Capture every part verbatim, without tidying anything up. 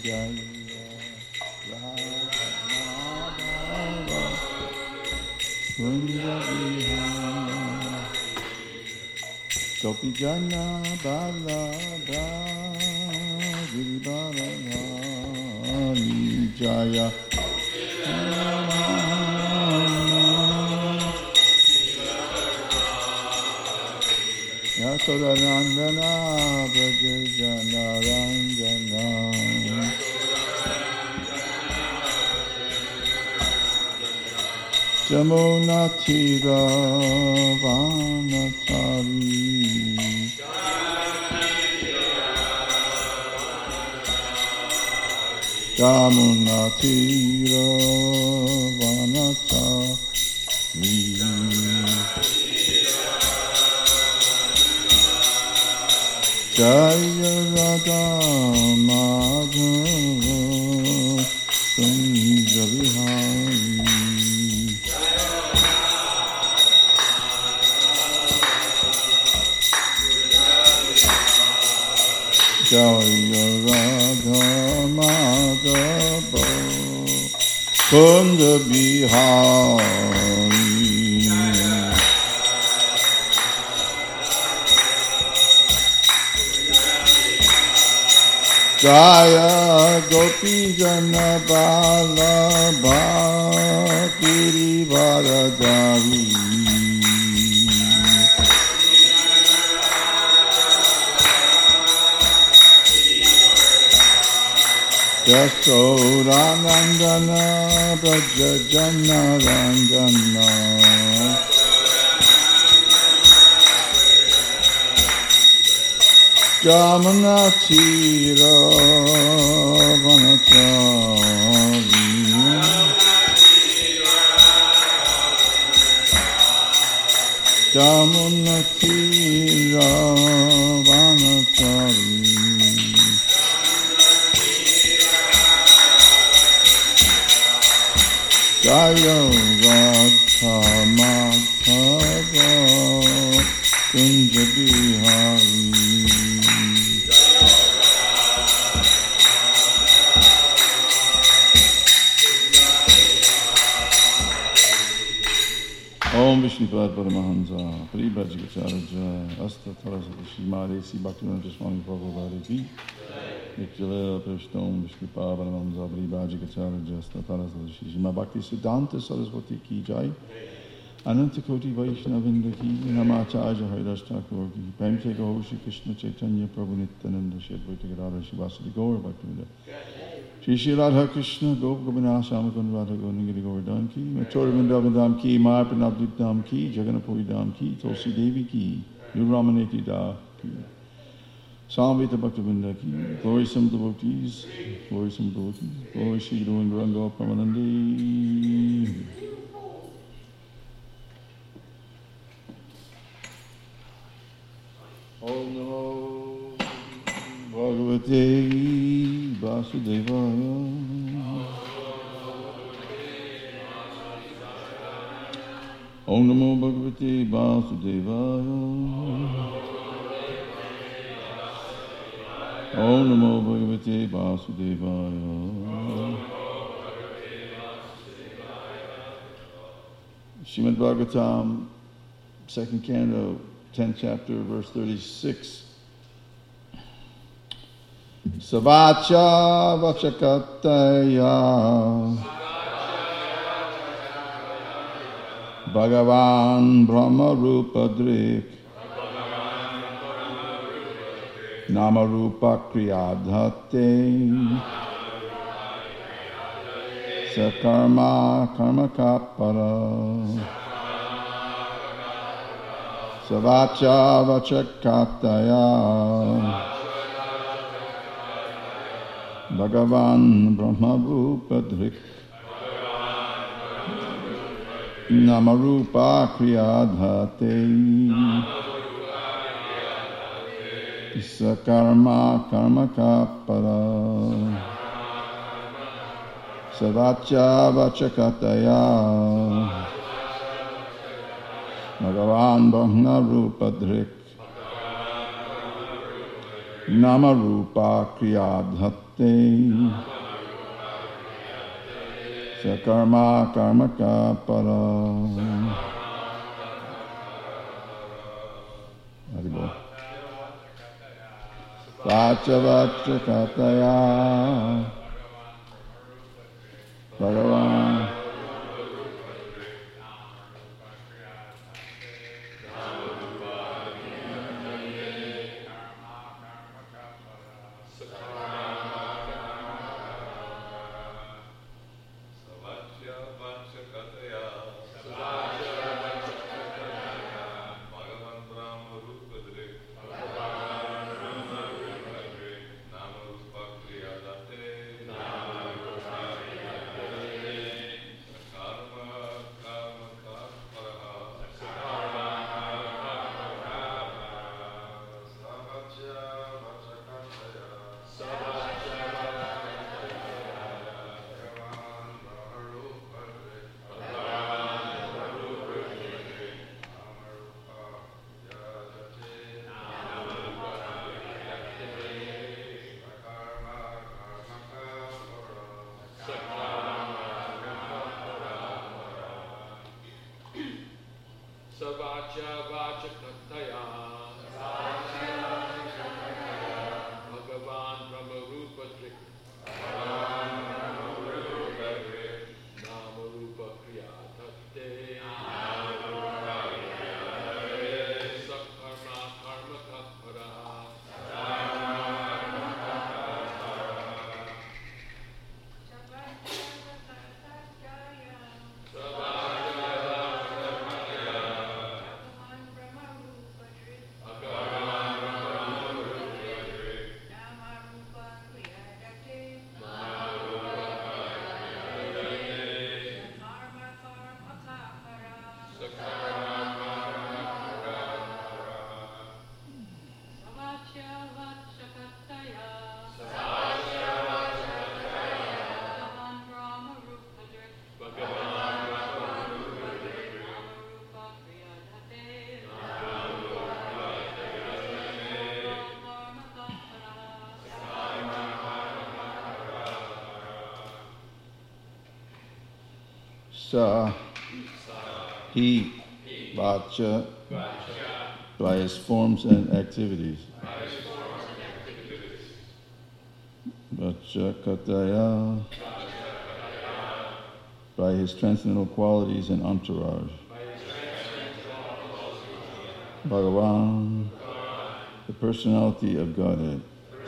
Jaya Radha Madhava Kunja Vihara Gopi Jana Ballabha Giridharadhari Jaya Yasodanandana Braja Jana Ranjana Jamuna Tira Vanachari Jamuna Tira Vanachari Jaya Radha Madhava Kunja Vihari Jaya Radha Madhava Kunja Vihari Jaya Gopi Jana Ballabha Giridharadhari Yasodanandana Braja Jana Ranjana Jamuna Tira Vanachari Jamuna Tira Vanachari Jaya Radha Madhava Kunja Vihari Om Vishnupad Paramahansa Paribhajagacharya Asta Tarasati Shrimade Si Bhaktivinoda Swami Prabhupada Ki Nityalaya Prishtam Vishnupad Paramahansa Paribhajagacharya Asta Tarasati Shrimad Bhakti Siddhanta Saraswati Ki Jai Ananta Koti Vaishnavinda Ki Namacharya Haridas Thakur Ki Premse Gaur Shri Krishna Chaitanya Prabhu Nityananda Shri Advaita Gadadhar Shivasadi Gaur Bhaktivinoda Shri Shri Radha Krishna Gop Gopinath Shamakund Radha Govindagiri Govardhan Ki Mathura Vrindavan Ki Maya Pranavdip Dham Ki Jagannathpuri Dham Ki Tulsi Devi Ki Niramaneti Da Ki Samvita Bhaktivinoda Ki Glory some devotees Glory some devotees Glory Shri Guru and Gauranga Pramanandi Om Namo Bhagavate Vasudevaya Om Namo Bhagavate Vasudevaya Om Namo Bhagavate Vasudevaya Srimad Bhagavatam, second canto, tenth chapter, verse thirty-six. Savacha Vachakataya Bhagavan Brahma Rupadrik Nama Rupa Kriyadhate Sakarma Karma Kapara Savacha Vachakataya Bhagavan Brahma Rupadrik Namarupa Kriyadhate Sakarma Karma Kapara Savacha Vachakataya Bhagavan Brahma Rupadrik Namarupa Kriyadhate kriyate sakarma karmaka para. Haribol. Vacha vacha kataya Bhagavan Savacha Vacha Kataya Bhagavan Brahma Rupa Drik Nama Rupa Kriya Tate Sakarma Karma Kapara Sa, he, vacha, by his forms and activities. Vacha kataya, by his transcendental qualities and entourage. Bhagavan, the personality of Godhead.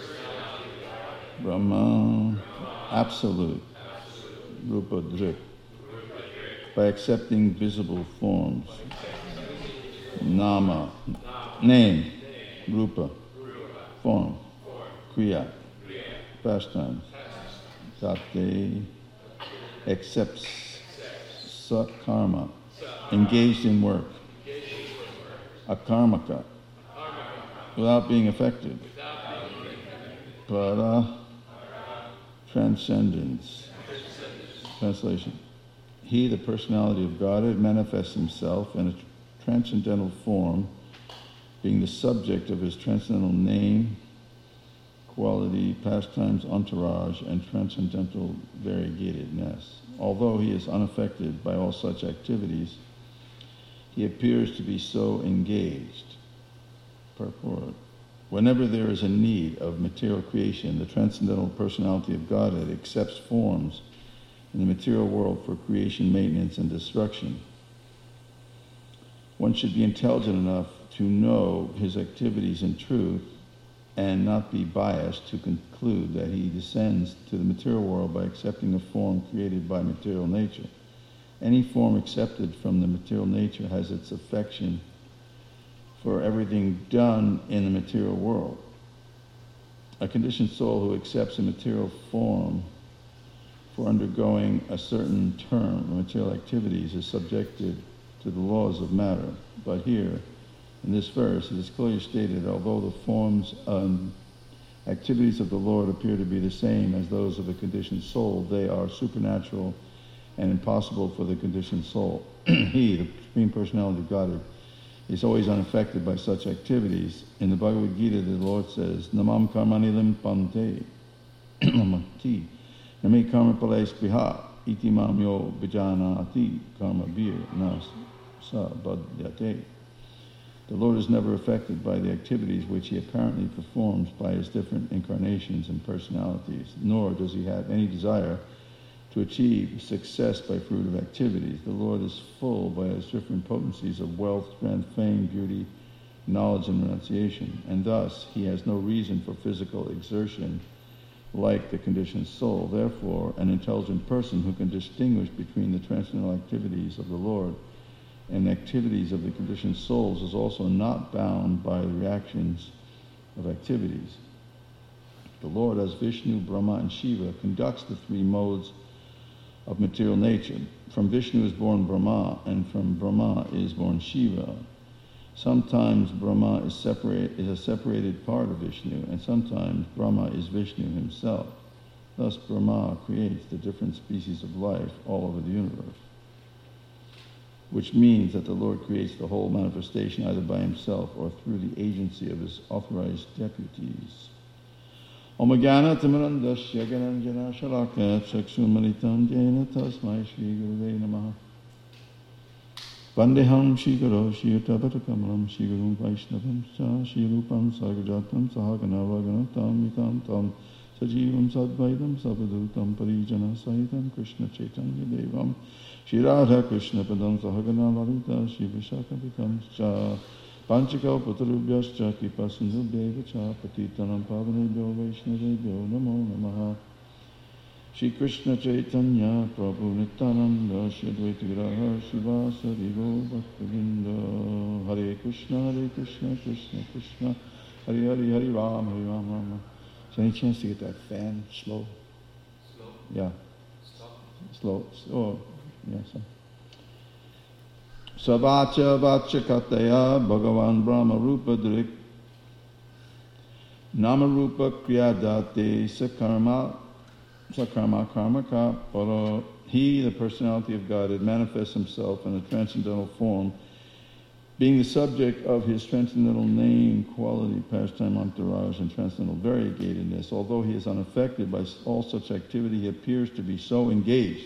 Brahma, absolute. Rupa Drik, by accepting visible forms. Nama, name. Rupa, form. Kriya, pastimes. Tate, accepts. Sakarma, engaged in work. Akarmaka, without being affected. Para, transcendence. Translation. He, the personality of Godhead, manifests himself in a transcendental form, being the subject of his transcendental name, quality, pastimes, entourage, and transcendental variegatedness. Although he is unaffected by all such activities, he appears to be so engaged. Purport. Whenever there is a need of material creation, the transcendental personality of Godhead accepts forms in the material world for creation, maintenance, and destruction. One should be intelligent enough to know his activities in truth and not be biased to conclude that he descends to the material world by accepting a form created by material nature. Any form accepted from the material nature has its affection for everything done in the material world. A conditioned soul who accepts a material form for undergoing a certain term of material activities is subjected to the laws of matter. But here, in this verse, it is clearly stated, although the forms and activities of the Lord appear to be the same as those of the conditioned soul, they are supernatural and impossible for the conditioned soul. He, the Supreme Personality of God, is always unaffected by such activities. In the Bhagavad Gita, the Lord says, Namam karmani limpante. namati. Nami karma palais biha iti mam yo bijanati karma bir nas sa badyate. The Lord is never affected by the activities which he apparently performs by his different incarnations and personalities, nor does he have any desire to achieve success by fruit of activities. The Lord is full by his different potencies of wealth, strength, fame, beauty, knowledge, and renunciation, and thus he has no reason for physical exertion like the conditioned soul. Therefore, an intelligent person who can distinguish between the transcendental activities of the Lord and activities of the conditioned souls is also not bound by the reactions of activities. The Lord, as Vishnu, Brahma, and Shiva, conducts the three modes of material nature. From Vishnu is born Brahma, and from Brahma is born Shiva. Sometimes Brahma is separate is a separated part of Vishnu, and sometimes Brahma is Vishnu himself. Thus Brahma creates the different species of life all over the universe, which means that the Lord creates the whole manifestation either by himself or through the agency of his authorized deputies. Om Jnana Timirandasya Gyananjana Shalaka Chakshumalitam Jena Tasmai Shri Gurave Namaha. Vandeham Shri Guru Shri Utapatakamalam Shri Guru Vaishnavam Cha Shri Rupam Sargajatam Sahagana Vaganatam Vitam Tam Sajivam Sadvaitam Sabadutam Parijana Sahitam Krishna Chaitanya Devam Shri Radha Krishna Padam Sahagana Lalita Shri Vishaka Vitam Cha Panchakal Putarubhyascha Kipasindubhyeva Cha Patitanam Pavanebhyo Vaishnavebhyo Namo Namaha. Shri Krishna Chaitanya Prabhu Nityananda Shri Advaita Viraha Srivasa Divo Bhaktivinda. Hare Krishna Hare Krishna Krishna Krishna Hare Hare Hare Ram Hare Ram Ram. Is there any chance to get that fan slow? Slow? Yeah. Stop. Slow. Oh, yes. Yeah, so. Savacha Vacha Kataya Bhagavan Brahma Rupa Drik Nama Rupa Kriyadate Sakarma Sakarma Karmaka Para. He, the personality of God, had manifests himself in a transcendental form, being the subject of his transcendental name, quality, pastime, entourage, and transcendental variegatedness. Although he is unaffected by all such activity, he appears to be so engaged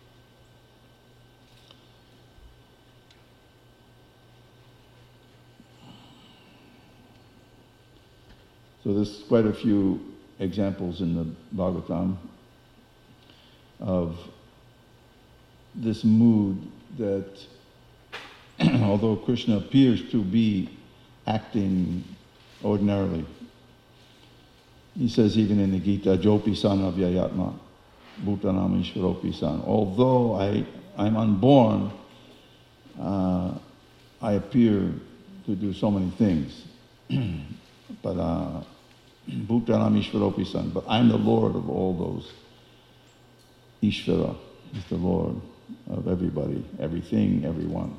So there's quite a few examples in the Bhagavatam of this mood that although Krishna appears to be acting ordinarily, he says even in the Gita, Jopi san avyayatma, bhutanam ishvaropi san. Although I, I'm unborn, uh, I appear to do so many things. But uh, Bhutanam Ishvaropi san, but I'm the Lord of all those. Ishvara is the Lord of everybody, everything, everyone.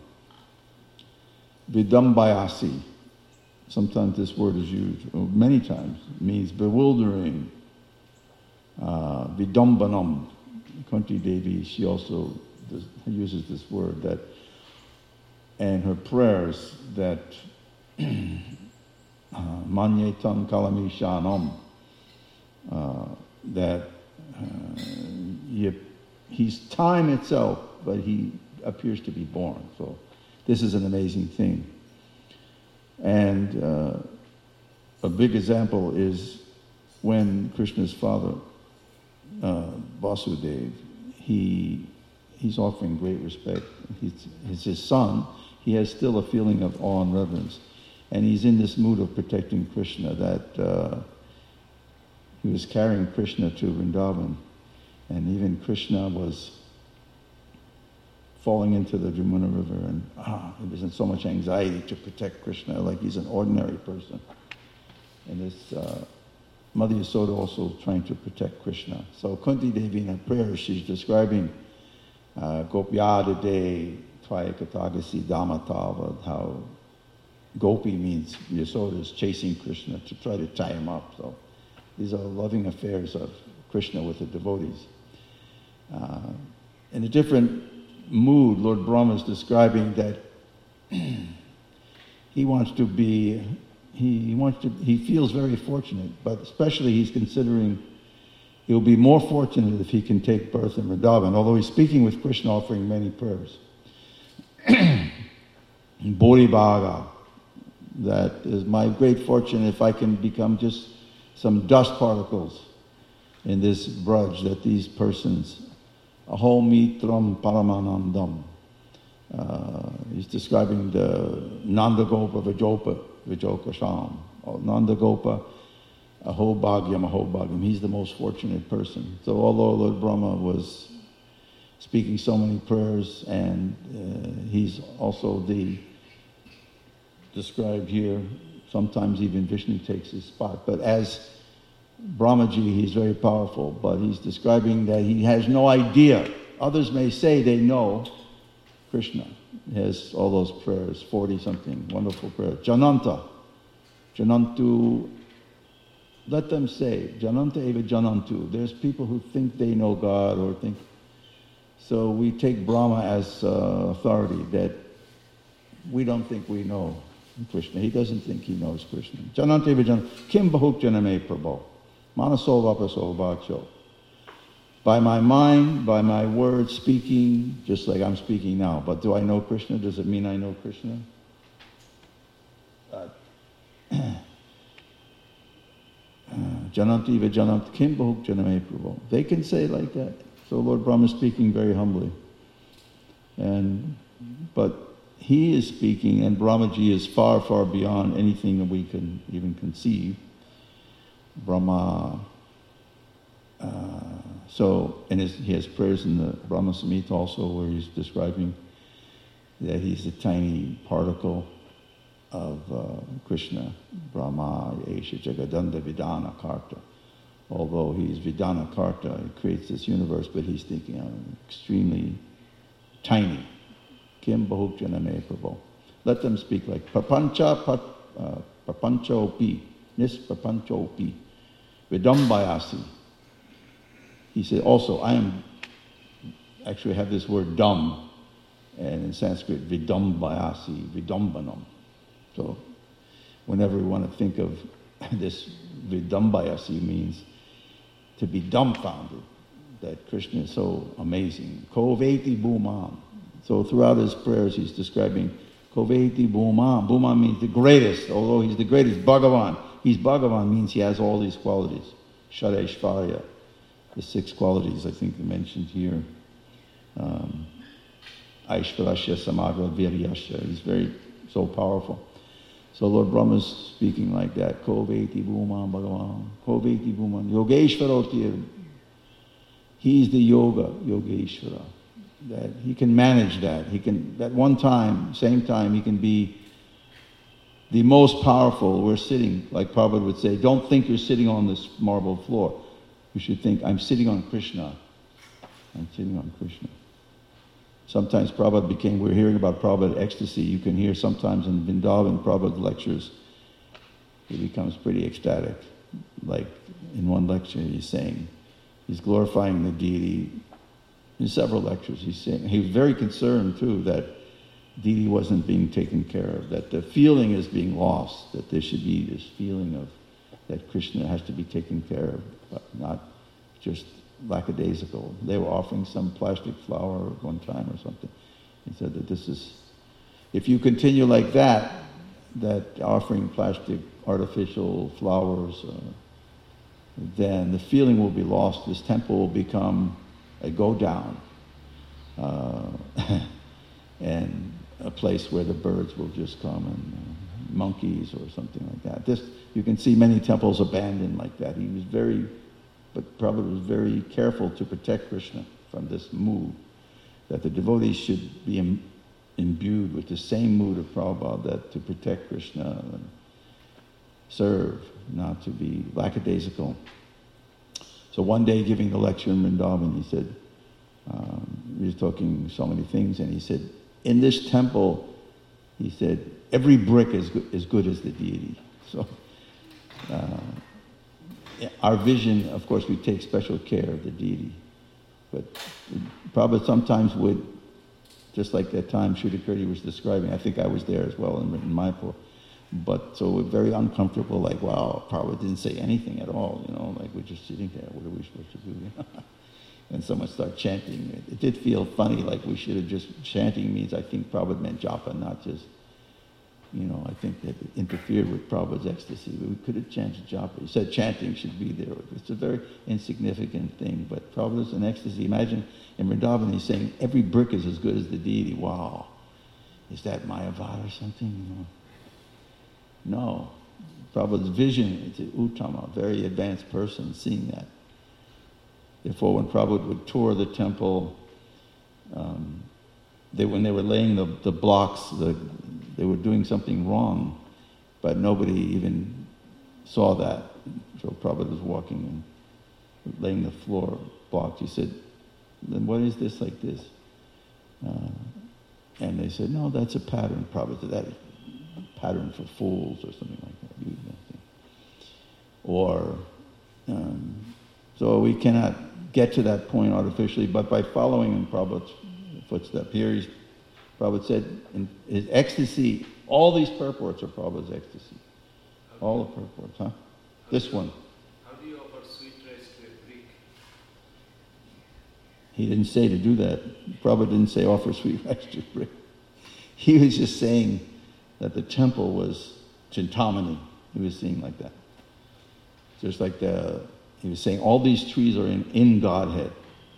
Vidambayasi, sometimes this word is used, many times, it means bewildering. Uh, Vidambanam, Kunti Devi, she also does, uses this word, that, and her prayers that Manyetam Kalami Shanam, uh, that uh, he, he's time itself, but he appears to be born. So this is an amazing thing. And uh, a big example is when Krishna's father, uh, Vasudeva, he he's offering great respect. He's, he's his son. He has still a feeling of awe and reverence. And he's in this mood of protecting Krishna, that uh, he was carrying Krishna to Vrindavan. And even Krishna was falling into the Jamuna River, and ah, he was in so much anxiety to protect Krishna, like he's an ordinary person. And this uh, Mother Yasoda also trying to protect Krishna. So Kunti Devi in her prayer, she's describing uh, Gopyada De Tvayakatagasi Damatava, how Gopi means Yasoda is chasing Krishna to try to tie him up. So these are loving affairs of Krishna with the devotees. Uh, in a different mood, Lord Brahma is describing that he wants to be, he, he wants to, he feels very fortunate, but especially he's considering He'll be more fortunate if he can take birth in Vrindavan, although he's speaking with Krishna, offering many prayers. Bodhi Bhaga, that is my great fortune if I can become just some dust particles in this braj, that these persons, Aho Mitram Paramanandam. Uh, he's describing the Nandagopa Vijopa, Vijoka Sham. Oh, Nandagopa, Aho Bhagyam, Aho Bhagyam. He's the most fortunate person. So although Lord Brahma was speaking so many prayers, and uh, he's also the described here, sometimes even Vishnu takes his spot. But as Brahmaji, he's very powerful, but he's describing that he has no idea. Others may say they know Krishna. He has all those prayers, forty-something wonderful prayers. Jananta. Janantu. Let them say, Jananta eva Janantu. There's people who think they know God or think. So we take Brahma as uh, authority, that we don't think we know Krishna. He doesn't think he knows Krishna. Jananta eva Janantu. Kim bahuk janame prabho. Manaso vapaso vacho. By my mind, by my words, speaking, just like I'm speaking now. But do I know Krishna? Does it mean I know Krishna? Jananti Vijanant Kim Bahuk Janame Prabhu. They can say like that. So Lord Brahma is speaking very humbly. And but he is speaking, and Brahmaji is far, far beyond anything that we can even conceive. Brahma. Uh, so, and his, he has prayers in the Brahma Samhita also, where he's describing that he's a tiny particle of uh, Krishna. Brahma Yesha Jagadanda Vidana Karta. Although he's Vidana Karta, he creates this universe, but he's thinking of extremely tiny. Kim Bahuk Janame Prabhu. Let them speak like Papancha pat, uh, Papanchopi. Nis Papanchopi. Vidambayasi. He said also, I am, actually have this word dumb, and in Sanskrit, vidambayasi, vidambanam. So whenever we want to think of this, vidambayasi means to be dumbfounded, that Krishna is so amazing. Koveti bhumam. So throughout his prayers he's describing Koveti bhumam. Bhumam means the greatest, although he's the greatest. Bhagavan. He's Bhagavan means he has all these qualities. Shareshvarya. The six qualities I think mentioned here. Um, Aishvarasya Samagra Viryasya. He's very, so powerful. So Lord Brahma is speaking like that. Koveti Bhumam Bhagavan. Koveti Bhumam. Yogeshvarotir. He's the yoga, Yogeshvara. That he can manage that. He can, at one time, same time, he can be the most powerful. We're sitting, like Prabhupada would say, don't think you're sitting on this marble floor. You should think, I'm sitting on Krishna. I'm sitting on Krishna. Sometimes Prabhupada became, we're hearing about Prabhupada ecstasy. You can hear sometimes in Vrindavan, Prabhupada lectures, he becomes pretty ecstatic. Like in one lecture he's saying, he's glorifying the deity. In several lectures he's saying, he was very concerned too that deity wasn't being taken care of, that the feeling is being lost, that there should be this feeling of that Krishna has to be taken care of, but not just lackadaisical. They were offering some plastic flower at one time or something. He said that this is, if you continue like that, that offering plastic artificial flowers, uh, then the feeling will be lost. This temple will become a go-down, uh, and a place where the birds will just come, and uh, monkeys or something like that. This, you can see many temples abandoned like that. He was very, but Prabhupada was very careful to protect Krishna from this mood, that the devotees should be im- imbued with the same mood of Prabhupada, that to protect Krishna and serve, not to be lackadaisical. So one day giving the lecture in Vrindavan, he said, um, he was talking so many things, and he said, in this temple, he said, every brick is good, as good as the deity. So uh, our vision, of course, we take special care of the deity. But Prabhupada sometimes would, just like that time Sridhar Kirti was describing, I think I was there as well in, in Mayapur, But so we're very uncomfortable, like, wow, Prabhupada didn't say anything at all, you know, like we're just sitting there, what are we supposed to do? And someone started chanting. It, it did feel funny, like we should have just, chanting means, I think Prabhupada meant japa, not just, you know, I think that it interfered with Prabhupada's ecstasy. We could have chanted japa. He said chanting should be there. It's a very insignificant thing, but Prabhupada's an ecstasy. Imagine in Vrindavan he's saying every brick is as good as the deity. Wow. Is that Mayavad or something? You know? No. Prabhupada's vision, it's an Uttama, a very advanced person seeing that. Therefore, when Prabhupada would tour the temple, um, they, when they were laying the, the blocks, the, they were doing something wrong, but nobody even saw that. So Prabhupada was walking and laying the floor blocked. He said, then what is this like this? Uh, and they said, no, that's a pattern. Prabhupada said, that is a pattern for fools or something like that. You know, or, um, so we cannot get to that point artificially, but by following in Prabhupada's footstep. Here he's, Prabhupada said, in his ecstasy, all these purports are Prabhupada's ecstasy. All the purports, huh? This one. How do you offer sweet rice to a brick? He didn't say to do that. Prabhupada didn't say offer sweet rice to a brick. He was just saying that the temple was Chintamani. He was saying like that. Just like the, he was saying all these trees are in, in Godhead.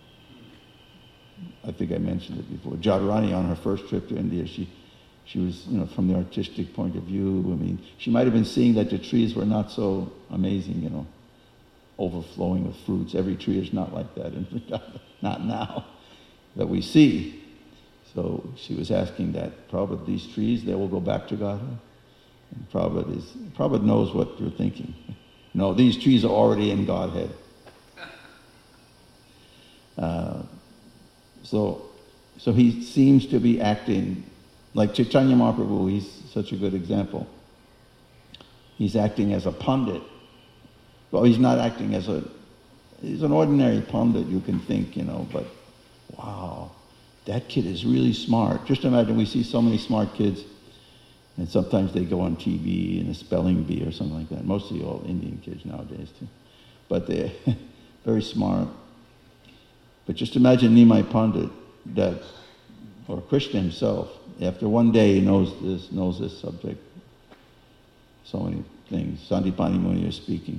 I think I mentioned it before. Jadharani, on her first trip to India, she, she was, you know, from the artistic point of view, I mean, she might have been seeing that the trees were not so amazing, you know, overflowing with fruits. Every tree is not like that, in not now, that we see. So she was asking that, Prabhupada, these trees, they will go back to Godhead? And Prabhupada, is, Prabhupada knows what you're thinking. No, these trees are already in Godhead. Uh, so, so he seems to be acting like Chaitanya Mahaprabhu. He's such a good example. He's acting as a pundit. Well, he's not acting as a, he's an ordinary pundit, you can think, you know, but wow, that kid is really smart. Just imagine, we see so many smart kids, and sometimes they go on T V in a spelling bee or something like that. Mostly all Indian kids nowadays too. But they're very smart. But just imagine Nimai Pandit, that, or Krishna himself, after one day he knows this, knows this subject. So many things. Sandipani Muni is speaking.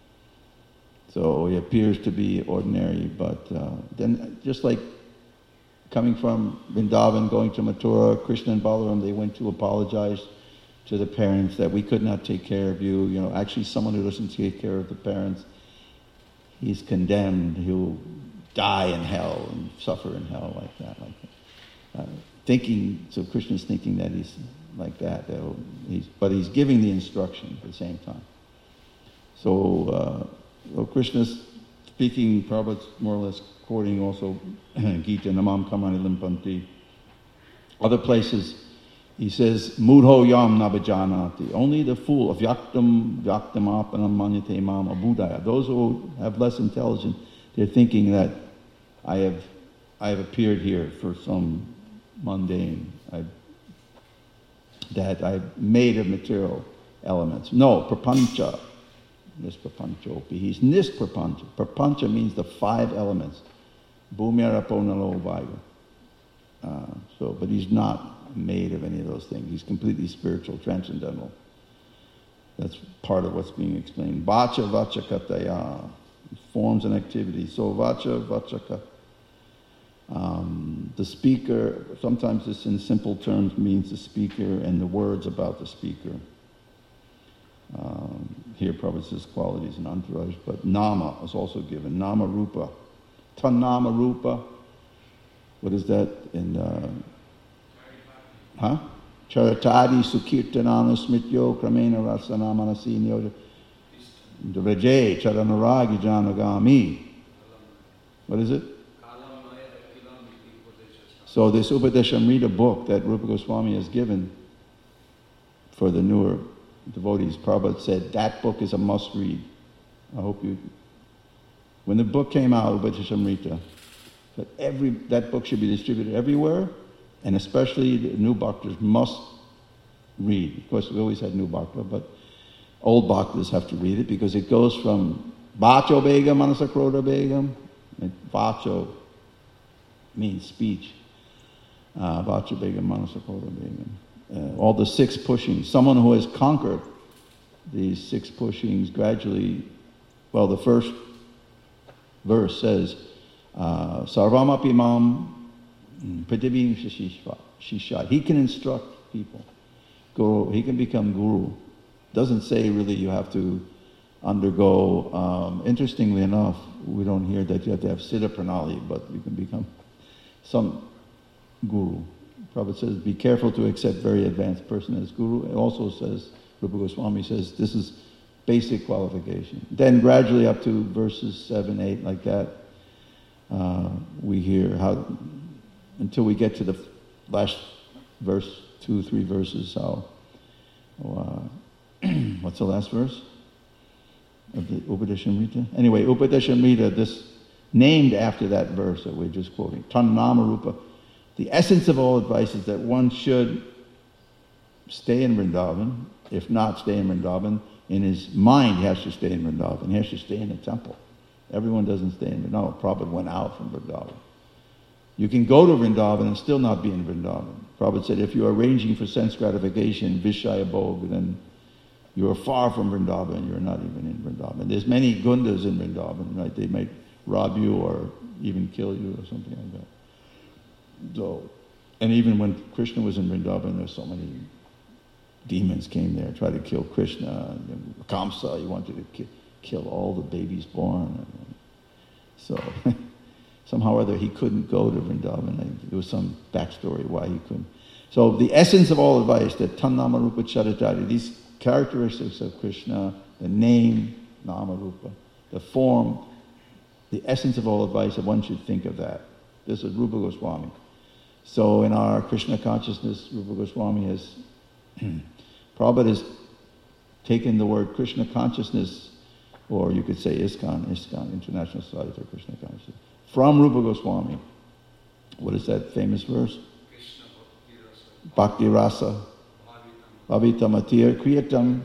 So he appears to be ordinary, but uh, then just like coming from Vrindavan, going to Mathura, Krishna and Balaram, they went to apologize to the parents that we could not take care of you. You know, actually someone who doesn't take care of the parents, he's condemned. He'll die in hell and suffer in hell like that. Like that. Uh, thinking, so Krishna's thinking that he's like that. that he's, but he's giving the instruction at the same time. So, uh, well, Krishna's speaking, Prabhupada's more or less quoting also Gita, Namam Kamani Limpanti. Other places, he says, Mudho yam nabhajanati. Only the fool, vyaktam vyaktam apanam manyate mam abudaya. Those who have less intelligence, they're thinking that I have, I have appeared here for some mundane, I've, that I've made of material elements. No, prapancha. Nisprapanchopi. He's nisprapancha. Prapancha means the five elements. Bhumya, Rapo, Nalo, Vayu. Uh, so, but he's not made of any of those things. He's completely spiritual, transcendental. That's part of what's being explained. Vacha, vachakataya. Forms and activities. So, vacha, vachaka. Um, the speaker, sometimes this in simple terms means the speaker and the words about the speaker. Um, here Prabhupada says qualities and entourage, but nama is also given. Nama rupa. Tanama rupa. What is that in, uh, huh? Charatadi sukirtanana smityo kramena rasana manasinyo vraje charanaragi janagami. What is it? So this Upadeshamrita book that Rupa Goswami has given for the newer devotees, Prabhupada said that book is a must read. I hope you, when the book came out, Upadeshamrita, that every, that book should be distributed everywhere, and especially the new bhaktas must read. Of course, we always had new bhakta, but old bhaktas have to read it because it goes from Vacho Begam, Manasakroda Begam. Vacho means speech. Uh, Vacho Begam, Manasakroda Begam. Uh, all the six pushings. Someone who has conquered these six pushings gradually. Well, the first verse says, uh, Sarvamapi Mam Pradibhim Shishat. He can instruct people. Guru, he can become guru. Doesn't say really you have to undergo, um, interestingly enough, we don't hear that you have to have Siddha Pranali, but you can become some guru. Prabhupada says, be careful to accept very advanced person as guru. It also says, Rupa Goswami says, this is basic qualification. Then gradually up to verses seven, eight, like that, uh, we hear how, until we get to the last verse, two, three verses, how, uh, what's the last verse of the Upadeshamrita? Anyway, Upadeshamrita, this named after that verse that we're just quoting, Tannama Rupa. The essence of all advice is that one should stay in Vrindavan. If not stay in Vrindavan, in his mind he has to stay in Vrindavan. He has to stay in the temple. Everyone doesn't stay in Vrindavan. Prabhupada went out from Vrindavan. You can go to Vrindavan and still not be in Vrindavan. Prabhupada said if you're arranging for sense gratification, Vishaya Bhog, then you're far from Vrindavan. You're not even in Vrindavan. There's many gundas in Vrindavan, right? They might rob you or even kill you or something like that. So, and even when Krishna was in Vrindavan, there's so many demons came there, tried to kill Krishna. Kamsa, he wanted to ki- kill all the babies born. So, somehow or other, he couldn't go to Vrindavan. There was some backstory why he couldn't. So, the essence of all advice, that Tannama Rupa Charitari, these characteristics of Krishna, the name, Nama Rupa, the form, the essence of all advice, that one should think of that. This is Rupa Goswami. So in our Krishna consciousness, Rupa Goswami has, Prabhupada has taken the word Krishna consciousness, or you could say ISKCON, ISKCON, International Society for Krishna Consciousness, from Rupa Goswami. What is that famous verse? Bhakti Rasa, Bhavitam Atir Kriyatam.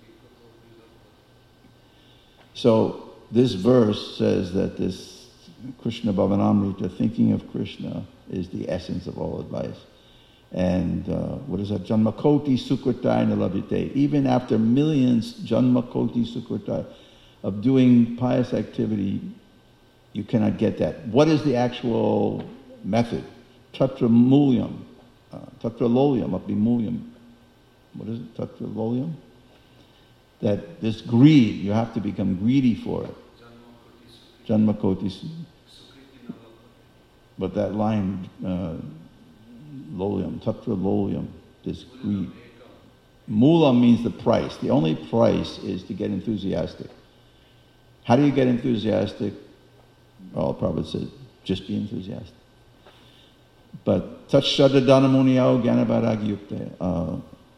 So this verse says that this Krishna Bhavanamrita, thinking of Krishna, is the essence of all advice. And uh, what is that? Janmakoti Sukritai Nalavite. Even after millions, Janmakoti Sukritai, of doing pious activity, you cannot get that. What is the actual method? Tatra mulyam, uh, tatra lolyam, api mulyam. What is it? Tatra lolyam? That this greed, you have to become greedy for it. Janmakoti. But that line, uh, lolyam, tatra lolyam, this greed. Mula means the price. The only price is to get enthusiastic. How do you get enthusiastic? Well, Prabhupada said, just be enthusiastic. But Tatshadadana Muniyao Gyanabharagyukte. Uh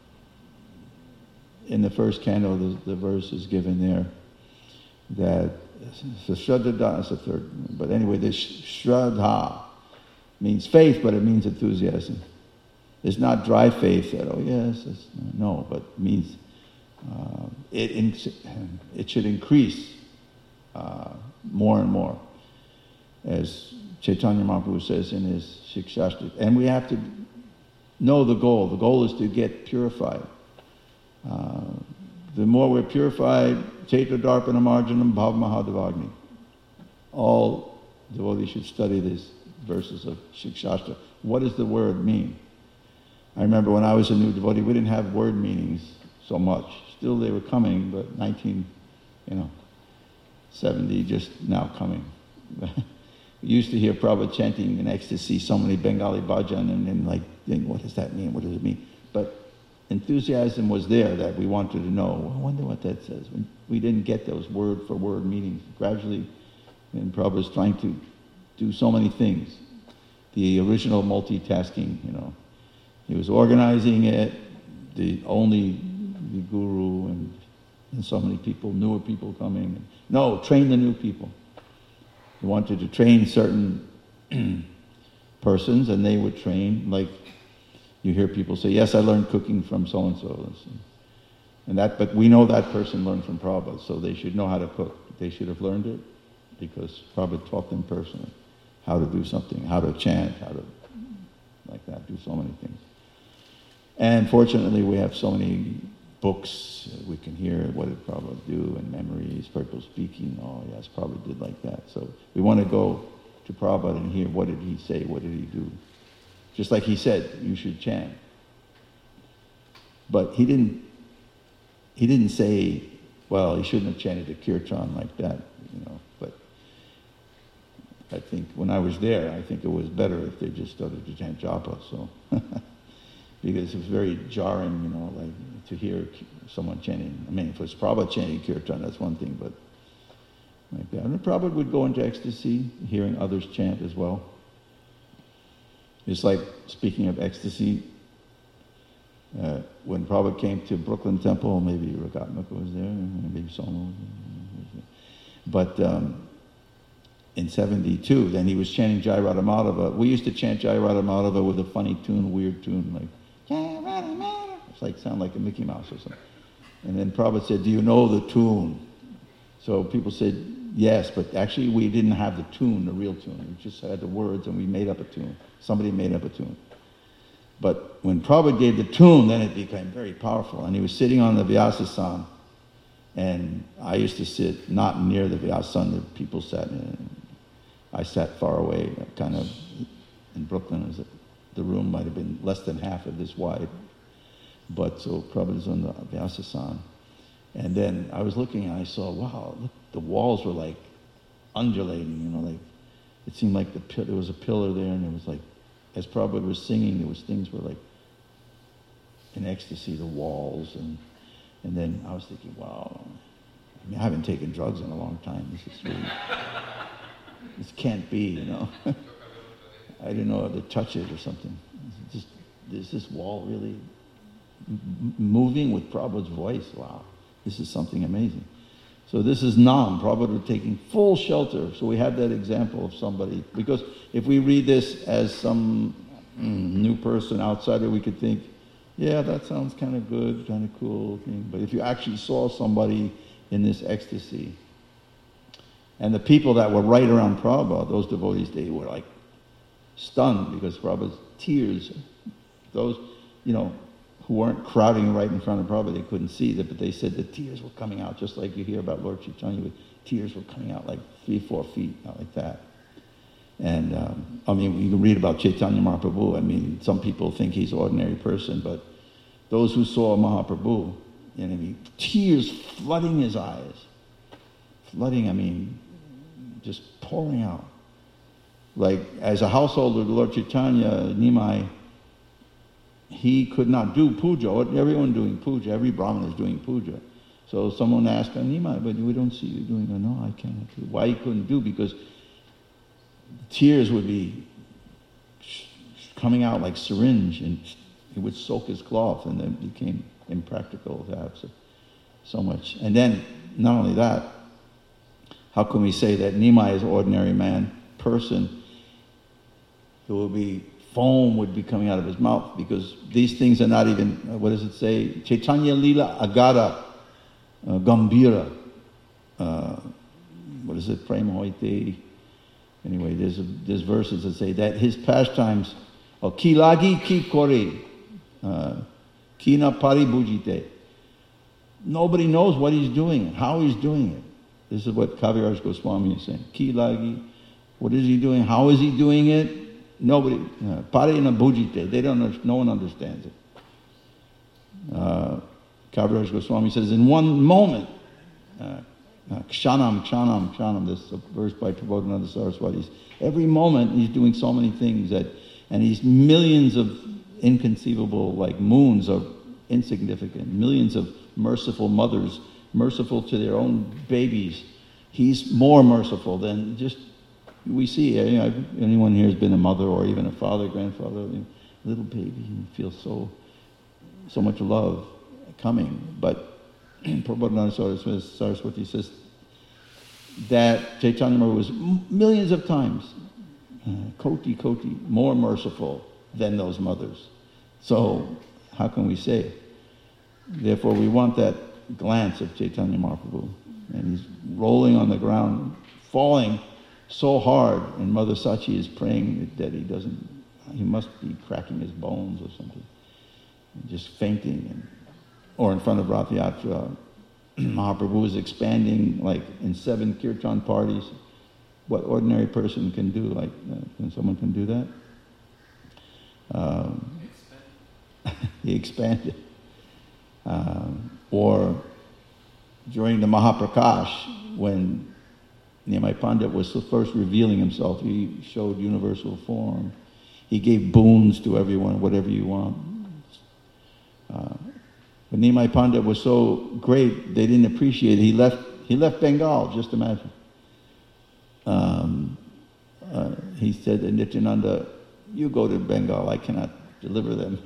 In the first canto, the, the verse is given there that Shraddha is the third. But anyway, this Shraddha means faith, but it means enthusiasm. It's not dry faith that, oh yes, it's, no, but it means uh, it, it should increase uh, more and more. As Chaitanya Mahaprabhu says in his Shikshastra. And we have to know the goal. The goal is to get purified. Uh, the more we're purified, Chaitra Darpana Marjanam Bhav Mahadavagni. All devotees should study these verses of Shikshastra. What does the word mean? I remember when I was a new devotee, we didn't have word meanings so much. Still they were coming, but nineteen, you know, seventy just now coming. We used to hear Prabhupada chanting in ecstasy so many Bengali bhajan and then like, think, what does that mean? What does it mean? But enthusiasm was there that we wanted to know. Well, I wonder what that says. We, we didn't get those word for word meanings. Gradually, and Prabhupada was trying to do so many things. The original multitasking, you know. He was organizing it, the only the guru and, and so many people, newer people coming. No, train the new people. He wanted to train certain persons and they would train, like you hear people say, yes, I learned cooking from so-and-so. And that, but we know that person learned from Prabhupada, so they should know how to cook. They should have learned it because Prabhupada taught them personally how to do something, how to chant, how to, like that, do so many things. And fortunately, we have so many books. We can hear what did Prabhupada do, and memories, people speaking. Oh, yes, Prabhupada did like that. So we want to go to Prabhupada and hear what did he say, what did he do. Just like he said, you should chant. But he didn't. He didn't say, well, he shouldn't have chanted a kirtan like that, you know. But I think when I was there, I think it was better if they just started to chant japa. So. Because it was very jarring, you know, like to hear someone chanting. I mean, if it was Prabhupada chanting kirtan, that's one thing, but like that. And Prabhupada would go into ecstasy, hearing others chant as well. It's like, speaking of ecstasy, uh, when Prabhupada came to Brooklyn Temple, maybe Ragatmika was there, maybe Soma was there. But um, in seventy-two, then he was chanting Jai Radha Madhava. We used to chant Jai Radha Madhava with a funny tune, weird tune, like, it's like, sound like a Mickey Mouse or something. And then Prabhupada said, do you know the tune? So people said, yes, but actually we didn't have the tune, the real tune. We just had the words and we made up a tune. Somebody made up a tune. But when Prabhupada gave the tune, then it became very powerful. And he was sitting on the Vyasasan, and I used to sit not near the Vyasasan, the people sat in. I sat far away, kind of in Brooklyn. Was the room might have been less than half of this wide. But so Prabhupada's on the Vyasasan. And then I was looking and I saw, wow, look, the walls were like undulating, you know, like it seemed like the there was a pillar there, and it was like, as Prabhupada was singing, there was things were like in ecstasy, the walls, and and then I was thinking, wow, I mean, I haven't taken drugs in a long time. This is really, this can't be, you know. I didn't know how to touch it or something. Just, is this wall really m- moving with Prabhupada's voice? Wow, this is something amazing. So this is Nam, Prabhupada taking full shelter. So we have that example of somebody. Because if we read this as some mm, new person outsider, we could think, yeah, that sounds kind of good, kind of cool thing. But if you actually saw somebody in this ecstasy, and the people that were right around Prabhupada, those devotees, they were like stunned because Prabhupada's tears, those, you know, who weren't crowding right in front of Prabhupada, they couldn't see that, but they said the tears were coming out, just like you hear about Lord Chaitanya, tears were coming out like three, four feet, not like that. And, um, I mean, you can read about Chaitanya Mahaprabhu. I mean, some people think he's an ordinary person, but those who saw Mahaprabhu, you know, I mean, tears flooding his eyes. Flooding, I mean, just pouring out. Like, as a householder of Lord Chaitanya, Nimai, he could not do puja. Everyone doing puja. Every Brahmin is doing puja. So someone asked him, Nimai, but we don't see you doing it. No, I cannot do. Why he couldn't do? Because tears would be coming out like syringe, and he would soak his cloth, and then it became impractical to have so, so much. And then, not only that, how can we say that Nimai is an ordinary man, person, who will be foam would be coming out of his mouth, because these things are not even, uh, what does it say? Chaitanya Lila Agara uh, Gambira. Uh, what is it? Prema Hoite. Anyway, there's, a, there's verses that say that his pastimes, or ki lagi ki kore, uh, ki na pari bujite. Nobody knows what he's doing, how he's doing it. This is what Kaviraj Goswami is saying. Ki lagi, what is he doing? How is he doing it? Nobody, pari na bujite, they don't, no one understands it. Uh, Kaviraj Goswami says, in one moment, uh, kshanam, kshanam, kshanam, this is a verse by Prabodhananda Saraswati, every moment he's doing so many things that, and he's millions of inconceivable, like moons of insignificant, millions of merciful mothers, merciful to their own babies. He's more merciful than just, we see, you know, anyone here has been a mother or even a father, grandfather, a little baby, you feel so, so much love coming. But Prabhupada Saraswati says that Chaitanya Mahaprabhu was millions of times, uh, koti koti, more merciful than those mothers. So how can we say? Therefore, we want that glance of Chaitanya Mahaprabhu. And he's rolling on the ground, falling so hard, and Mother Sachi is praying that he doesn't, he must be cracking his bones or something, just fainting. And, or in front of Rath Yatra, Mahaprabhu is expanding like in seven kirtan parties. What ordinary person can do? Like, uh, can someone can do that? Um, he expanded. Um, or during the Mahaprakash, when Niyamai Pandit was first revealing himself, he showed universal form. He gave boons to everyone, whatever you want. Uh, but Niyamai Pandit was so great, they didn't appreciate it. He left, he left Bengal, just imagine. Um, uh, he said to Nityananda, you go to Bengal, I cannot deliver them.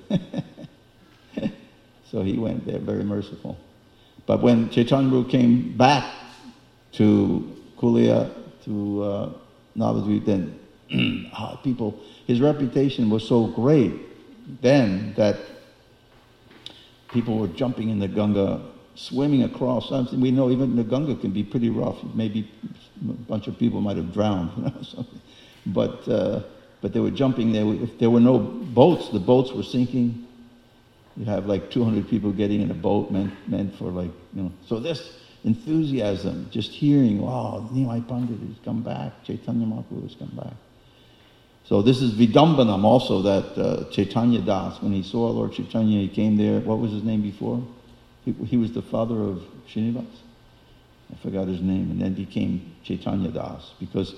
So he went there, very merciful. But when Chaitanya Mahaprabhu came back to Kulia, to uh, Navadvip, then people, his reputation was so great then that people were jumping in the Ganga, swimming across. We know even the Ganga can be pretty rough. Maybe a bunch of people might have drowned, you know, something. But uh, but they were jumping there. If there were no boats, the boats were sinking. You have like two hundred people getting in a boat meant meant for like, you know. So this enthusiasm, just hearing, wow, Niyamai Pandit has come back, Chaitanya Mahaprabhu has come back. So this is Vidambanam also, that uh, Chaitanya Das, when he saw Lord Chaitanya, he came there. What was his name before? He, he was the father of Srinivas. I forgot his name, and then became Chaitanya Das, because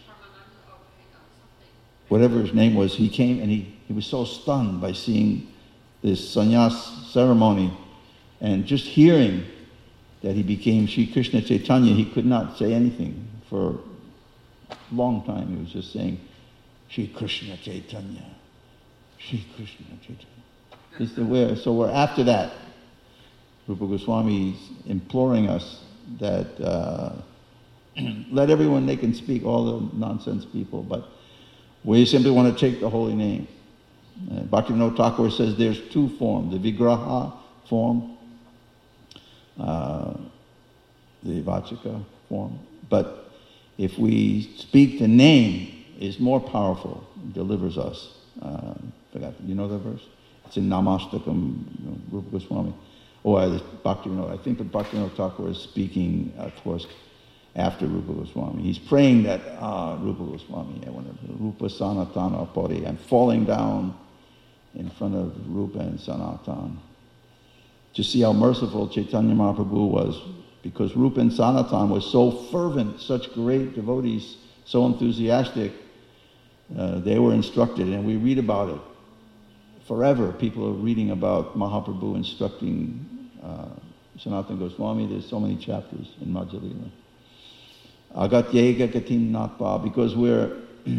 whatever his name was, he came and he, he was so stunned by seeing this sannyas ceremony and just hearing that he became Sri Krishna Chaitanya. He could not say anything for a long time. He was just saying, Sri Krishna Chaitanya, Sri Krishna Chaitanya. This is where, so we're after that. Rupa Goswami is imploring us that uh, let everyone, they can speak, all the nonsense people, but we simply want to take the holy name. Uh, Bhaktivinoda Thakur says there's two forms, the Vigraha form, uh, the Vachika form. But if we speak the name, is more powerful, delivers us. Uh, forgot, you know that verse? It's in Namastakam, you know, Rupa Goswami. Or oh, Bhaktivinoda. I think that Bhaktivinoda Thakur is speaking, of course, after Rupa Goswami. He's praying that, ah, Rupa Goswami, I want to, Rupa Sanatana Pari. I'm falling down in front of Rupa and Sanatan. To see how merciful Chaitanya Mahaprabhu was, because Rupa and Sanatan was so fervent, such great devotees, so enthusiastic, uh, they were instructed, and we read about it. Forever, people are reading about Mahaprabhu instructing uh, Sanatana Goswami. There's so many chapters in Madhya Lila. Agatyega Gatim Natpa, because we're,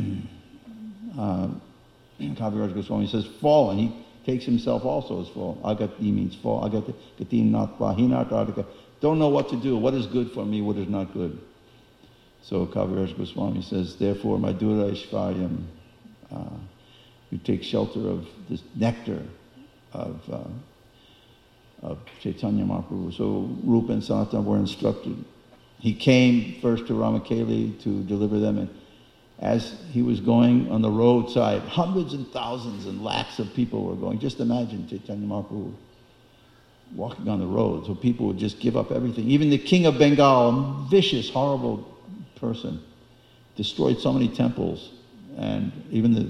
uh, Kaviraj Goswami says fall, and he takes himself also as fall. Agati means fall. Agati Gatim Natpa, Hinartartika. Don't know what to do. What is good for me, what is not good. So Kaviraj Goswami says, therefore, Madhura Ishvaryam, uh, you take shelter of this nectar of, uh, of Chaitanya Mahaprabhu. So Rupa and Sanatana were instructed. He came first to Ramakeli to deliver them, and as he was going on the roadside, hundreds and thousands and lakhs of people were going. Just imagine Chaitanya Mahaprabhu walking on the road, so people would just give up everything. Even the king of Bengal, a vicious, horrible person, destroyed so many temples, and even the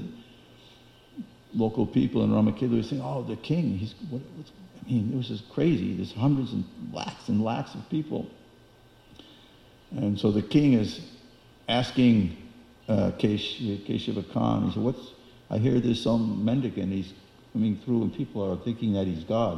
local people in Ramakeli were saying, oh, the king, he's, what, what's, I mean, it was just crazy. There's hundreds and lakhs and lakhs of people. And so the king is asking uh, Kesh, Keshava Khan, he said, what's, I hear there's some mendicant, he's coming through and people are thinking that he's God.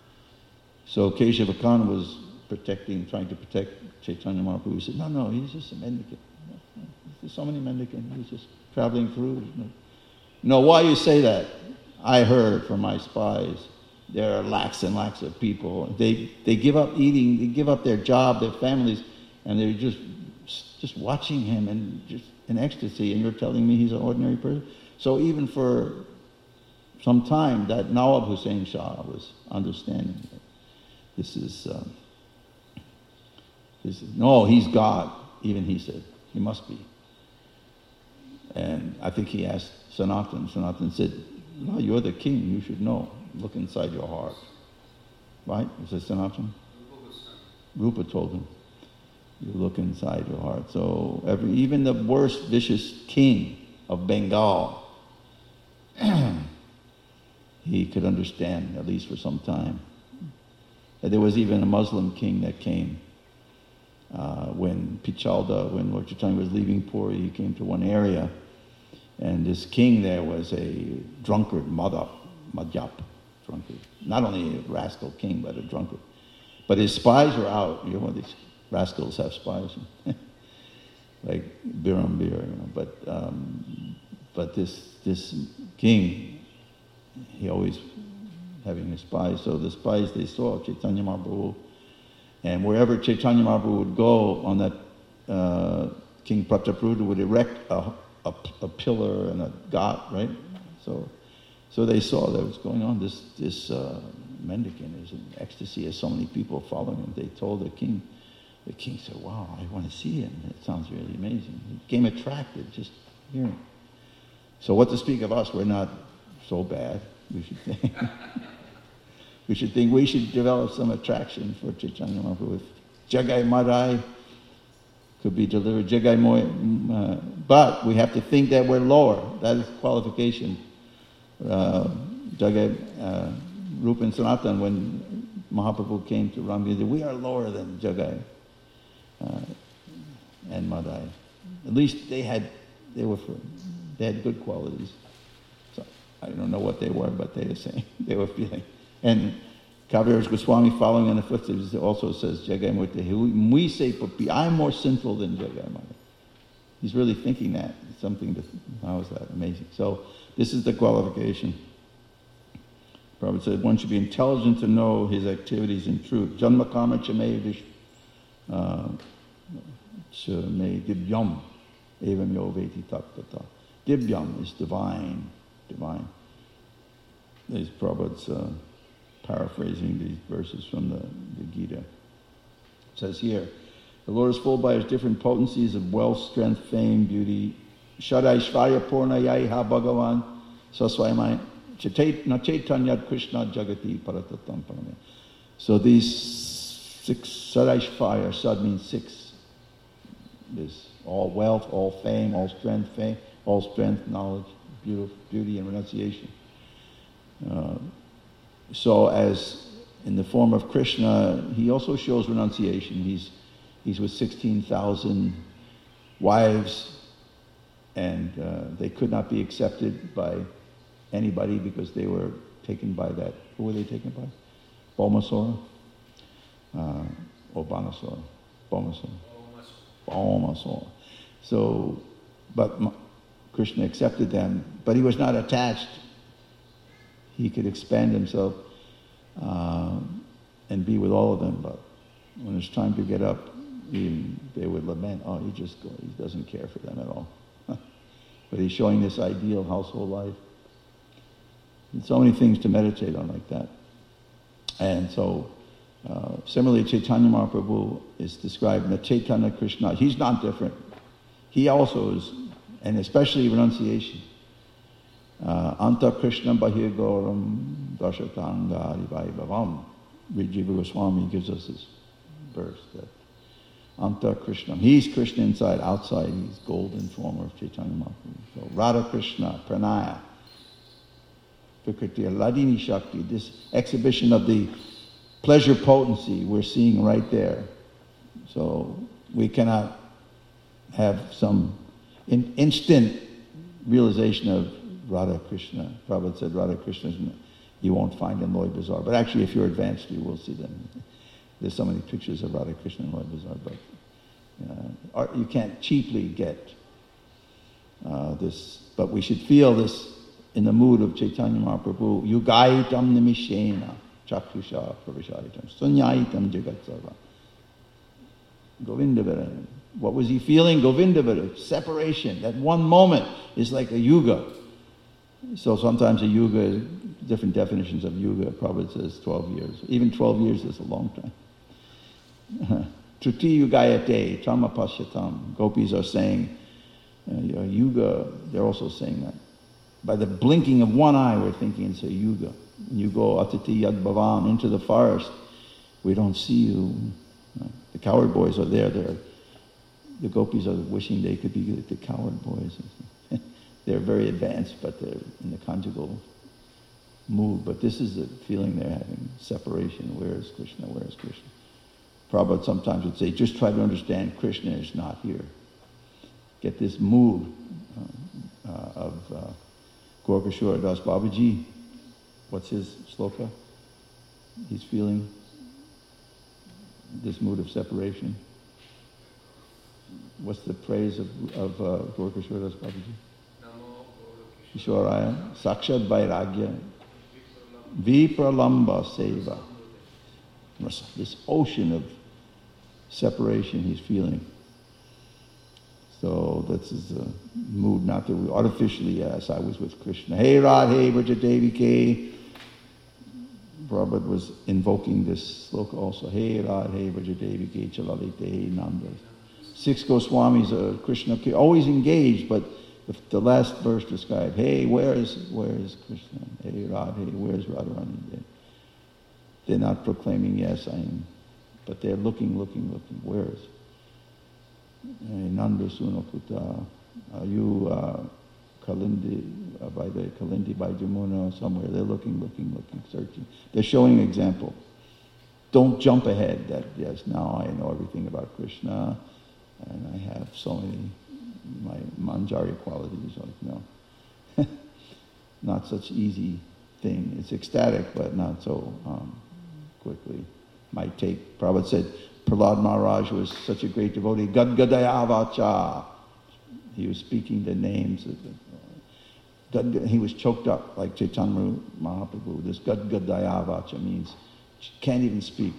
So Keshava Khan was protecting, trying to protect Chaitanya Mahaprabhu. He said, no, no, he's just a mendicant. There's so many mendicants, he's just traveling through. No, why you say that? I heard from my spies, there are lakhs and lakhs of people. They they give up eating, they give up their job, their families, and they're just just watching him and just in ecstasy. And you're telling me he's an ordinary person? So even for some time that Nawab Hussain Shah was understanding that this is, uh, this is, no, he's God. Even he said, he must be. And I think he asked Sanatan. Sanatan said, no, you're the king, you should know. Look inside your heart. Right? Is it Sanatan? Rupa told him, you look inside your heart. So every, even the worst vicious king of Bengal, he could understand, at least for some time. And there was even a Muslim king that came uh, when Pichalda, when Lord Chaitanya was leaving Puri, he came to one area, and this king there was a drunkard, Madhap, Madhyap, drunkard. Not only a rascal king, but a drunkard. But his spies were out. You know, these rascals have spies, like Birambir, you know. But um, but this this king, he always having his spies. So the spies, they saw Chaitanya Mahaprabhu, and wherever Chaitanya Mahaprabhu would go, on that uh, King Prataprudha would erect a, a, a pillar and a ghat, right? So so they saw that was going on. This this uh, mendicant is in ecstasy as so many people following him. They told the king. The king said, wow, I want to see him. It sounds really amazing. He became attracted just hearing. So what to speak of us? We're not so bad. We should think we should think we should develop some attraction for Chaitanya Mahaprabhu. If Jagai Madai could be delivered, Jagai Moy, uh, but we have to think that we're lower. That is qualification. Uh, Jagai uh, Rupa and Sanatan, when Mahaprabhu came to Ramgiri, we are lower than Jagai uh, and Madai. At least they had, they were for, they had good qualities. So I don't know what they were, but they were saying, they were feeling. And Kaviraj Goswami, following in the footsteps, also says, Jagai Murti, we say Papi, I'm more sinful than Jagai Madai. He's really thinking that. It's something to, how is that amazing? So this is the qualification. Prabhupada said one should be intelligent to know his activities in truth. Janma karma chame vish chame dibyam evam yo veti tattata. Dibyam is divine, divine. This Prabhupada's uh, paraphrasing these verses from the, the Gita. It says here, the Lord is full by his different potencies of wealth, strength, fame, beauty. Shadaishvarya purna yaiha bhagavan sasvayamai. Chaitanya Krishna Jagati Paratatam Paramaya. So these six Sadaishvaya, Sad means six. There's all wealth, all fame, all strength, fame, all strength, knowledge, beauty, beauty and renunciation. Uh, so as in the form of Krishna, he also shows renunciation. He's he's with sixteen thousand wives, and uh, they could not be accepted by anybody because they were taken by that. Who were they taken by? Baumasura? Uh, or Banasura? Baumasura. Baumasura. So, but Krishna accepted them, but he was not attached. He could expand himself uh, and be with all of them, but when it's time to get up, he, they would lament, oh, he just go, he doesn't care for them at all. But he's showing this ideal household life. And so many things to meditate on like that. And so, uh, similarly, Chaitanya Mahaprabhu is described in the Chaitanya Krishna. He's not different. He also is, and especially renunciation. Uh, Anta Krishna Bahir Gauram Dashatanga Haribai Bhavam. Jiva Goswami gives us this verse that Anta Krishna. He's Krishna inside, outside. He's golden form of Chaitanya Mahaprabhu. So Radha Krishna, Pranaya. Ladini Shakti, this exhibition of the pleasure potency we're seeing right there. So we cannot have some in, instant realization of Radha Krishna. Prabhupada said Radha Krishna you won't find in Loi Bazaar. But actually if you're advanced you will see them. There's so many pictures of Radha Krishna in Loi Bazaar, but uh, you can't cheaply get uh, this. But we should feel this in the mood of Chaitanya Mahaprabhu, Yugaitam nimishena chakrusha pravishaitam sunyaitam jagatsarva. Govindavara. What was he feeling? Govindavara. Separation. That one moment is like a yuga. So sometimes a yuga is different definitions of yuga. Prabhupada says twelve years. Even twelve years is a long time. Truti yugayate, trama pasyatam. Gopis are saying, uh, yuga, they're also saying that. By the blinking of one eye, we're thinking it's a yuga. When you go atiti yad bhavan, into the forest, we don't see you. The coward boys are there. They're, the gopis are wishing they could be like the coward boys. They're very advanced, but they're in the conjugal mood. But this is the feeling they're having, separation. Where is Krishna? Where is Krishna? Prabhupada sometimes would say, just try to understand Krishna is not here. Get this mood uh, uh, of uh, Gorkashwara Das Babaji. What's his sloka? He's feeling this mood of separation. What's the praise of, of uh, Gorkashwara Das Babaji? Ishwaraya, Sakshat Vairagya, Vipralamba Seva. This ocean of separation he's feeling. So this is a mood, not that we artificially, as I was with Krishna. Hey Radhe Vrajadevike. Prabhupada was invoking this sloka also. Hey Radhe Vrajadevike Chalalite Nanda. Six Goswamis are Krishna, always engaged, but the, the last verse described, hey, where is where is Krishna? Hey Radhe, where is Radharani? They're not proclaiming, yes, I am, but they're looking, looking, looking. Where is? Nanda Sunakuta, are you uh, Kalindi, uh, by the Kalindi, by Jamuna, somewhere? They're looking, looking, looking, searching. They're showing an example. Don't jump ahead that, yes, now I know everything about Krishna, and I have so many, my manjari qualities. Like, no. Not such easy thing. It's ecstatic, but not so um, quickly. Might take, Prabhupada said, Prahlad Maharaj was such a great devotee. Gadgadayavacha. He was speaking the names of the, uh, he was choked up like Chaitanya Mahaprabhu. This Gadgadayavacha means can't even speak.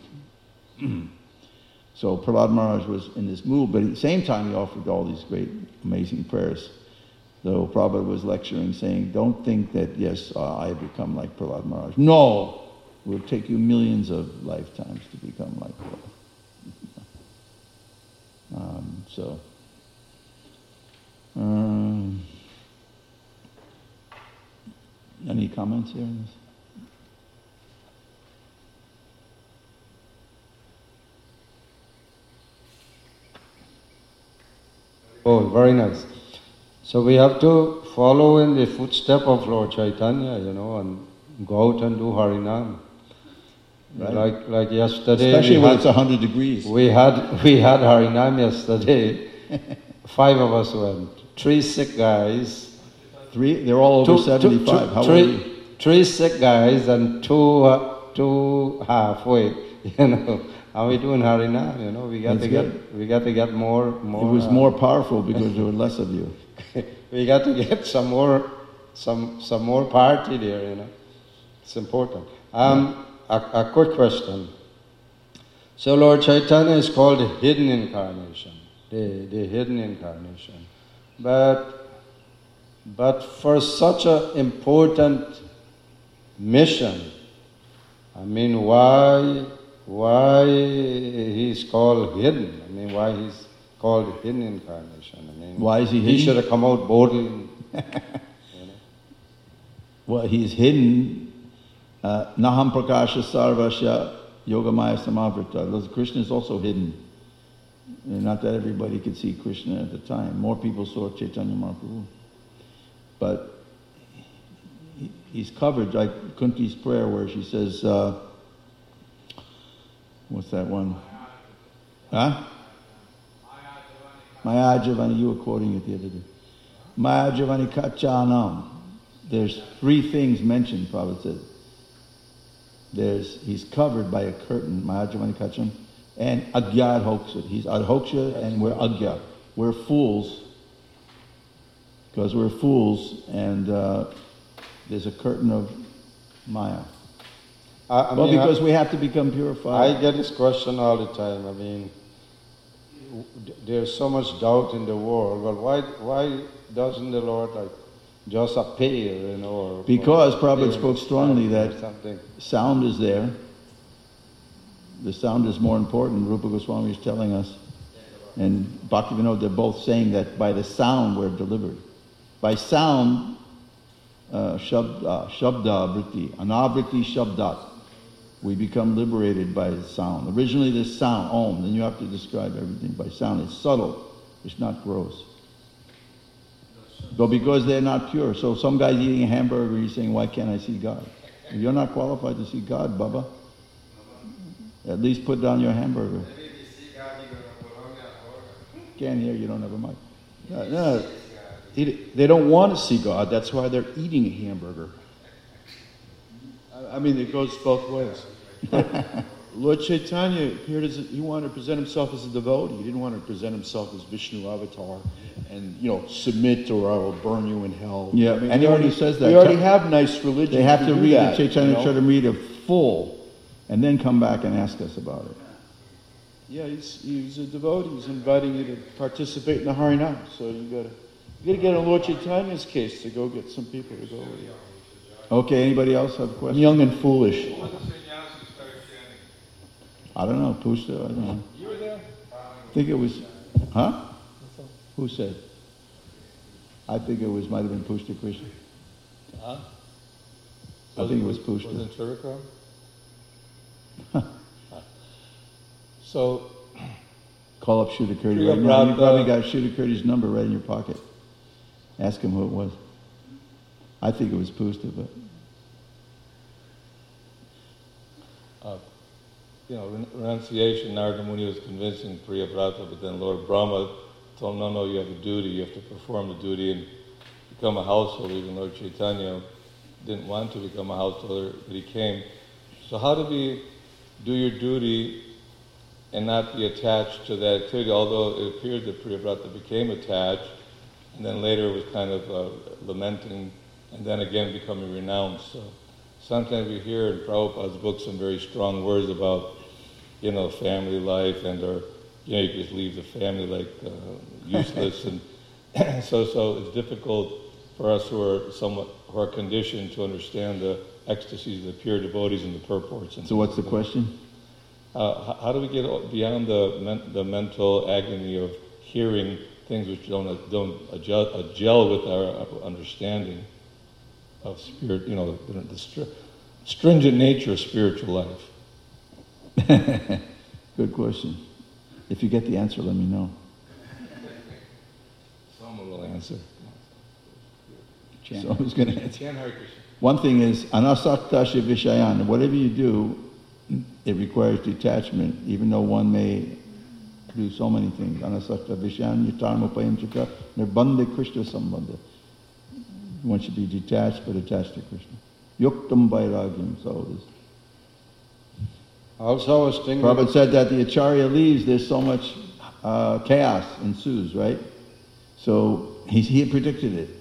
So Prahlad Maharaj was in this mood, but at the same time he offered all these great, amazing prayers. So Prabhupada was lecturing, saying, don't think that, yes, uh, I have become like Prahlad Maharaj. No! It will take you millions of lifetimes to become like Prahlad. Um, so, um, any comments here on this? Oh, very nice. So we have to follow in the footstep of Lord Chaitanya, you know, and go out and do Harinam. Right. Like like yesterday, especially when had, it's a hundred degrees. We had we had Harinam yesterday. Five of us went. Three sick guys. Three. They're all over two, seventy-five. Two, two, How three, old are you? Three sick guys and two uh, two halfway. You know, and we doing Harinam. You know, we got That's to good. get we got to get more more. It was uh, more powerful because there were less of you. We got to get some more some some more party there. You know, it's important. Um, a, a quick question. So Lord Chaitanya is called the hidden incarnation, the, the hidden incarnation. But, but for such an important mission, I mean, why, why he's called hidden? I mean, why he's called hidden incarnation? I mean, why is he hidden? He should have come out boldly. You know? Well, he's hidden. Uh, Naham Prakasha Sarvasya Yogamaya Samavrita. Krishna is also hidden. And not that everybody could see Krishna at the time. More people saw Chaitanya Mahaprabhu. But he, he's covered, like Kunti's prayer where she says, uh, what's that one? Huh? Maya Javani, you were quoting it the other day. Maya Javani Kachanam. There's three things mentioned, Prabhupada said. There's, he's covered by a curtain, Mahajavani Kacham, and Agyar Hoksha. He's Adhoksha and we're Agyar. We're fools, because we're fools, and uh, there's a curtain of Maya. I, I well, mean, because I, we have to become purified. I get this question all the time. I mean, there's so much doubt in the world. Well, why why doesn't the Lord like just appear, you know. Or, Because or Prabhupada appear spoke strongly or that something. sound is there. The sound is more important. Rupa Goswami is telling us. And Bhaktivinoda, they're both saying that by the sound we're delivered. By sound, uh, shabda, shabda vritti, anavritti shabdat. We become liberated by the sound. Originally this sound, om, then you have to describe everything by sound. It's subtle, it's not gross. But because they're not pure, so some guy's eating a hamburger, he's saying, why can't I see God? If you're not qualified to see God, Baba, at least put down your hamburger. Can't hear, you don't have a mic. No, no. They, they don't want to see God, that's why they're eating a hamburger. I, I mean, it goes both ways. Lord Chaitanya appeared as a, he wanted to present himself as a devotee. He didn't want to present himself as Vishnu avatar and, you know, submit or I will burn you in hell. Yeah, I mean, anyone we already, who says that, we already have nice religion. They have to do read that, the Chaitanya you know? Charitamrita full and then come back and ask us about it. Yeah, he's, he's a devotee. He's inviting you to participate in the Harinam. So you gotta you gotta get on Lord Chaitanya's case to go get some people to go with you. Okay, anybody else have a I'm question? young and foolish. I don't know, Pushta, I don't know. You were there? I think it was, huh? Who said? I think it was, might have been Pushta Krishna. Huh? I think it was Pushta. Was it Chirikram? So, Call up Shuddha Kirti Priya right now. You Brata- probably got Shuddha Kirti's number right in your pocket. Ask him who it was. I think it was Pushta, but uh, you know, ren- renunciation, Narada Muni was convincing Priyavrata, but then Lord Brahma told him, no, no, you have a duty, you have to perform the duty and become a householder. Even Lord Chaitanya didn't want to become a householder, but he came. So how do we do your duty and not be attached to that activity, although it appeared that Priyavrata became attached, and then later was kind of uh, lamenting, and then again becoming renounced. So sometimes we hear in Prabhupada's book some very strong words about, you know, family life, and or, you know, you just leave the family like uh, useless, and so so it's difficult for us who are somewhat who are conditioned to understand the ecstasies of the pure devotees and the purports. And so what's the question? Uh, how, how do we get beyond the men, the mental agony of hearing things which don't don't adjust, gel with our understanding of spirit? You know, the, the str- stringent nature of spiritual life. Good question. If you get the answer, let me know. Someone will answer. So who's going to answer? Chant Hare Krishna. One thing is, anasaktasya vishayan. Whatever you do, it requires detachment, even though one may do so many things. Anasakta vishayan yatarmapayam chakra nirbandhe Krishna sambandha. One should be detached but attached to Krishna. Yuktam vairagyam. So it is. Also, I was thinking. Prabhupada said that the Acharya leaves, there's so much uh, chaos ensues, right? So he, he predicted it.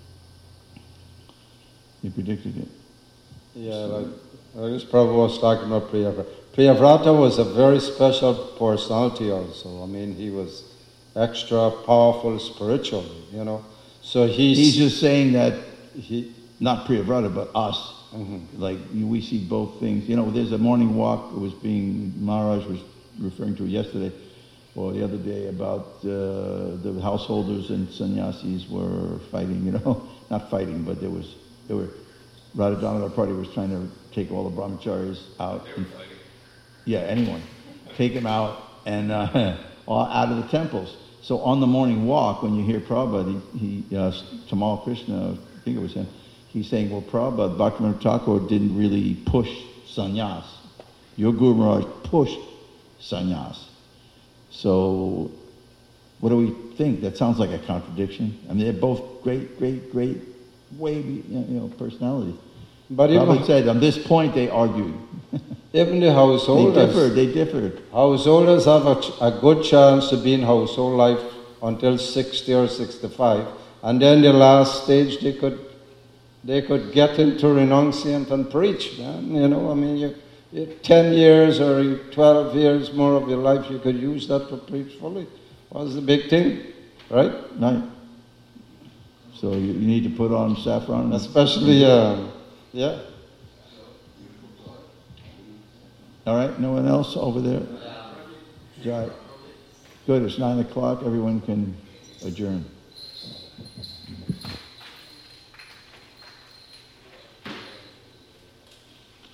He predicted it. Yeah, like, I guess Prabhupada was talking about Priyavrata. Priyavrata was a very special personality also. I mean, he was extra powerful spiritually, you know. So he's... He's just saying that, he, not Priyavrata, but us. mm-hmm. Like, we see both things. You know, there's a morning walk, it was being, Maharaj was referring to yesterday, or the other day, about uh, the householders and sannyasis were fighting, you know. Not fighting, but there was... They were, Radha Damodar party was trying to take all the brahmacharis out. They were fighting. Yeah, anyone. Take them out and uh, all out of the temples. So on the morning walk, when you hear Prabhupada, he, he uh, Tamal Krishna, I think it was him, he's saying, well, Prabhupada, Bhaktivinoda Thakur didn't really push sannyas. Your Guru Maharaj pushed sannyas. So what do we think? That sounds like a contradiction. I mean, they're both great, great, great, way, you know, personalities. But Prabhupada even, said, on this point, they argued. even the They householders... differed, they differed. Householders have a, ch- a good chance to be in household life until sixty or sixty-five, and then the last stage they could they could get into renunciant and preach. Man. You know, I mean, you, you, ten years or you, twelve years more of your life, you could use that to preach fully. What's the big thing, right? Right. So you, you need to put on saffron. Especially, um, yeah. All right, no one else over there? Right. Good, it's nine o'clock, everyone can adjourn.